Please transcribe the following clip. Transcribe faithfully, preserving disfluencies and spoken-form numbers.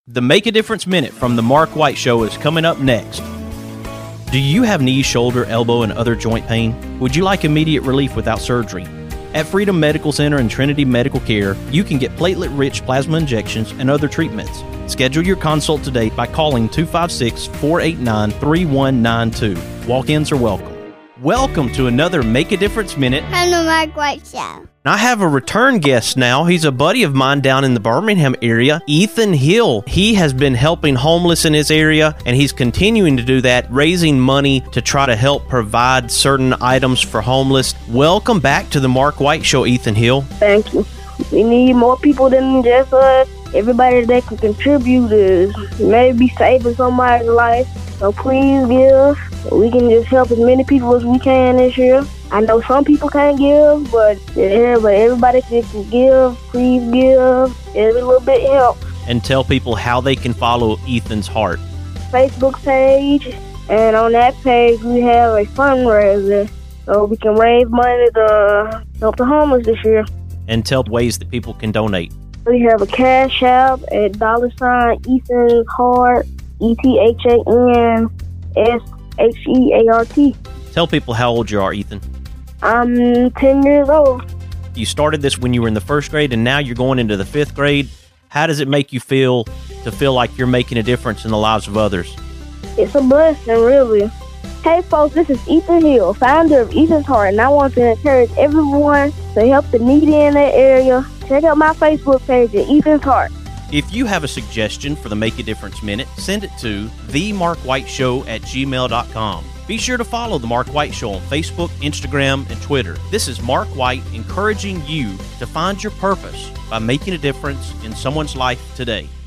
The Make a Difference Minute from The Mark White Show is coming up next. Do you have knee, shoulder, elbow, and other joint pain? Would you like immediate relief without surgery? At Freedom Medical Center and Trinity Medical Care, you can get platelet-rich plasma injections and other treatments. Schedule your consult today by calling two five six, four eight nine, three one nine two. Walk-ins are welcome. Welcome to another Make a Difference Minute. On the Mark White Show. I have a return guest now. He's a buddy of mine down in the Birmingham area, Ethan Hill. He has been helping homeless in his area, and he's continuing to do that, raising money to try to help provide certain items for homeless. Welcome back to the Mark White Show, Ethan Hill. Thank you. We need more people than just us. Everybody that can contribute is maybe saving somebody's life. So please give. We can just help as many people as we can this year. I know some people can't give, but, yeah, but everybody that can give, please give. Every little bit helps. And tell people how they can follow Ethan's heart. Facebook page, and on that page we have a fundraiser, so we can raise money to help the homeless this year. And tell ways that people can donate. We have a cash app at dollar sign Ethan's Heart, E T H A N S H E A R T. Tell people how old you are, Ethan. I'm ten years old. You started this when you were in the first grade, and now you're going into the fifth grade. How does it make you feel to feel like you're making a difference in the lives of others? It's a blessing, really. Hey, folks, this is Ethan Hill, founder of Ethan's Heart, and I want to encourage everyone to help the needy in that area. Check out my Facebook page at Ethan's Heart. If you have a suggestion for the Make a Difference Minute, send it to the mark white show at gmail dot com. Be sure to follow The Mark White Show on Facebook, Instagram, and Twitter. This is Mark White encouraging you to find your purpose by making a difference in someone's life today.